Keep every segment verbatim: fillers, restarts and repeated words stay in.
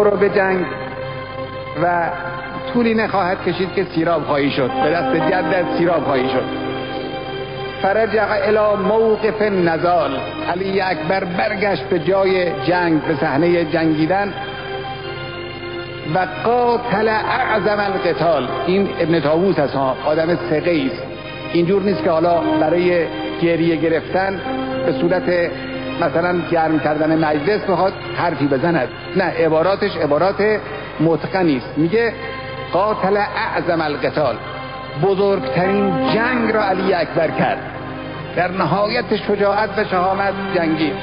برو به جنگ و طولی نخواهد کشید که سیراب خواهی شد، به دست جدت سیراب خواهی شد. فرجع الی موقف النضال، علی اکبر برگشت به جای جنگ، به صحنه جنگیدن. و قاتل اعظم القتال، این ابن طاووس هست ها، آدم ثقه‌ای است، اینجور نیست که حالا برای گریه گرفتن به صورت مثلا گرم کردن مجلس بخواد حرفی بزند، نه، عباراتش عبارات متقنی است. میگه قاتل اعظم القتال، بزرگترین جنگ را علی اکبر کرد، در نهایت شجاعت و شهامت جنگید.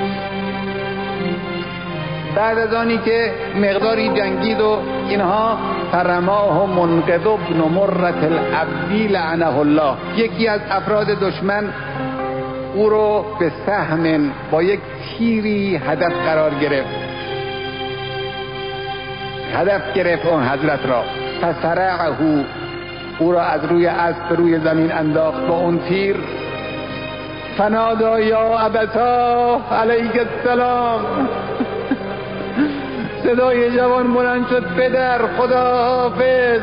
بعد از آنی که مقداری جنگید و اینها، فرماه منقذ بن مرة العبدی لعنه الله، یکی از افراد دشمن او رو به سهم با یک تیری هدف قرار گرفت، هدف گرفت اون حضرت را. فسرعه، او را از روی اسب روی زمین انداخت با اون تیر. فنادا یا ابتا علیک السلام، صدای جوان بلند شد، پدر خدا حافظ،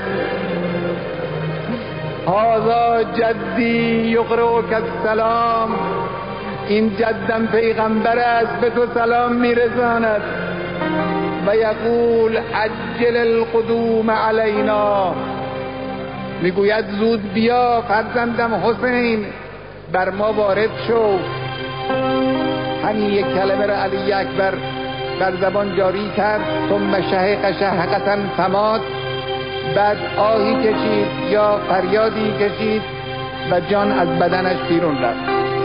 هذا جدی یقرئک السلام، این جدم پیغمبر است، به تو سلام میرساند. و یقول عجل القدوم علینا، میگوید زود بیا فرزندم حسین، بر ما وارد شو. همین یک کلمه را علی اکبر بر زبان جاری کرد. ثم شهق شهقة فمات، بعد آهی کشید یا فریادی کشید و جان از بدنش بیرون رفت.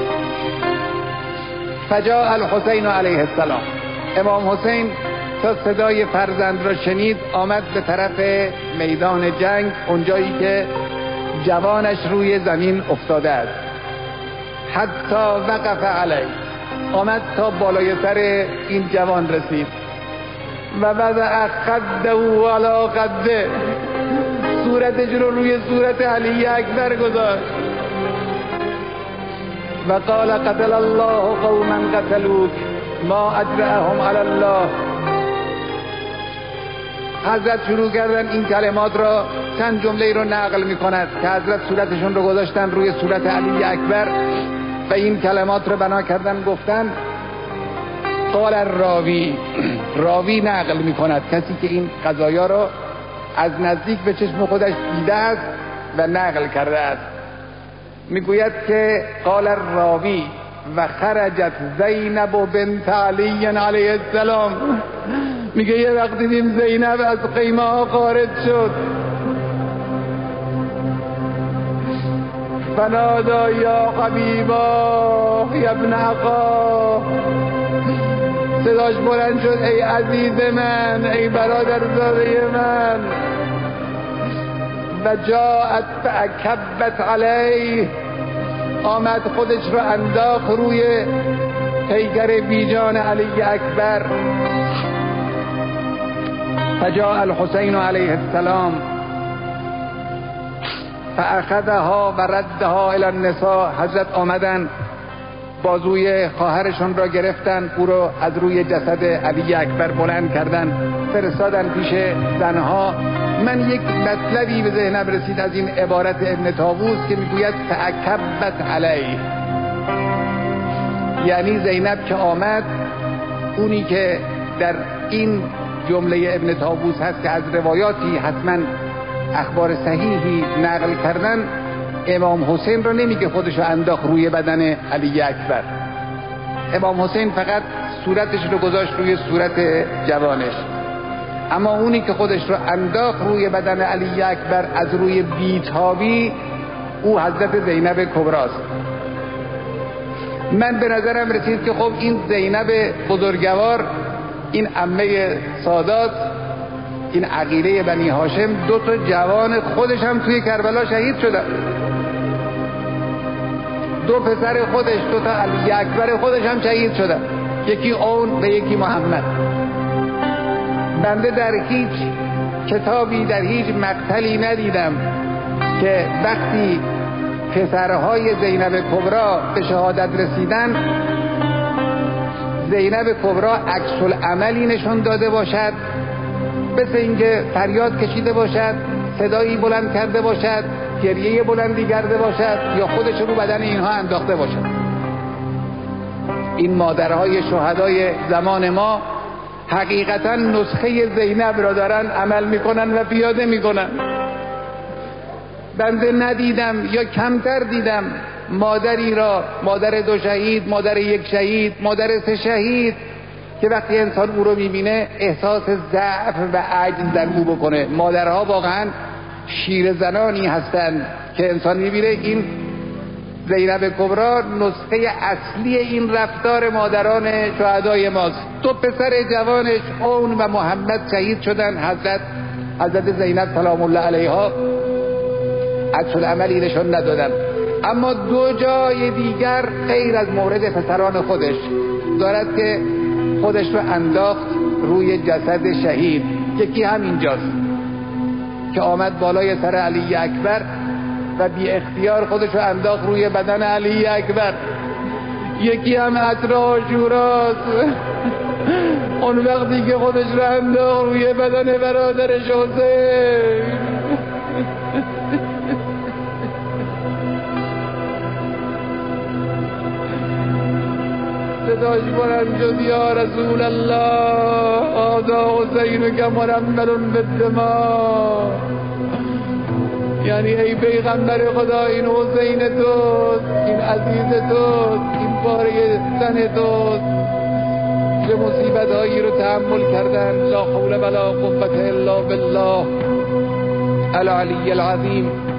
فجاء الحسین علیه السلام، امام حسین تا صدای فرزند را شنید آمد به طرف میدان جنگ، اونجایی که جوانش روی زمین افتاده است. حتی وقف علیه، آمد تا بالای سر این جوان رسید. و وضع خده علی خده، صورتش رو روی صورت علی اکبر گذاشت. و قال قتل الله قوما قتلوک ما اجرأهم علی الله. حضرت شروع کردن این کلمات را، چند جمله رو نقل می کند که حضرت صورتشون رو گذاشتن روی صورت علی اکبر و این کلمات رو بنا کردن گفتن. قال راوی، راوی نقل می کند، کسی که این قضایا رو از نزدیک به چشم خودش دیده است و نقل کرده است، میگوید که قال راوی و خرجت زینب بنت علی علیه السلام، میگه یه وقت دیدیم زینب از خیمه ها خارج شد. فنادا یا حبیبا یا ابن اخا، صداش بلند شد ای عزیز من، ای برادرزاده من. و جاءت فاکبت علیه، آمد خودش رو انداخت روی پیکر بیجان علی اکبر. فجاء الحسین علیه السلام فاخذها و ردها الی النساء، حضرت آمدن بازوی خواهرشون را گرفتن، او را از روی جسد علی اکبر بلند کردن، فرستادن پیش زنها. من یک مطلبی به ذهنم رسید از این عبارت ابن طاووس که میگوید فاکبت علیه، یعنی زینب که آمد، اونی که در این جمله ابن طاووس هست که از روایاتی حتما اخبار صحیحی نقل کردن، امام حسین رو نمیگه خودش رو انداخت روی بدن علی اکبر، امام حسین فقط صورتش رو گذاشت روی صورت جوانش، اما اونی که خودش رو انداخت روی بدن علی اکبر از روی بیتابی، او حضرت زینب کبراست. من به نظرم رسید که خب این زینب بزرگوار، این عمه سادات، این عقیله بنی هاشم، دو تا جوان خودش هم توی کربلا شهید شدن، دو پسر خودش، دو تا علی اکبر خودش هم شهید شدن، یکی اون و یکی محمد. بنده در هیچ کتابی، در هیچ مقتلی ندیدم که وقتی پسرهای زینب کبرا به شهادت رسیدن، زینب کبرا عکس العملی نشون داده باشد مثل اینکه فریاد کشیده باشد، صدایی بلند کرده باشد، گریه بلندی کرده باشد یا خودش رو بدن اینها انداخته باشد. این مادرهای شهدای زمان ما حقیقتا نسخه زینب را دارن عمل میکنن و پیاده میکنن. بنده ندیدم یا کمتر دیدم مادری را، مادر دو شهید، مادر یک شهید، مادر سه شهید، که وقتی انسان او رو میبینه احساس ضعف و عجز در او بکنه. مادرها واقعا شیر زنانی هستند که انسان میبینه این زینب کبرا نسخه اصلی این رفتار مادران شهدای ماست. دو پسر جوانش اون و محمد شهید شدن. حضرت حضرت زینب سلام الله علیها عکس العملی نشون ندادن، اما دو جای دیگر غیر از مورد پسران خودش دارد که خودش رو انداخت روی جسد شهید. یکی همینجاست که آمد بالای سر علی اکبر و بی اختیار خودش رو انداخت روی بدن علی اکبر. یکی هم عطر عاشوراست، اون وقتی که خودش رو انداخت روی بدن برادرش حسین. صداش بلند شد یا رسول الله آذا حسین که مرمل بالدماء، یعنی ای پیغمبر خدا این حسین توست، این عزیز توست، این پاره تن توست. چه مصیبت هایی رو تحمل کردن. لا حول ولا قوة الا بالله العلی العظیم.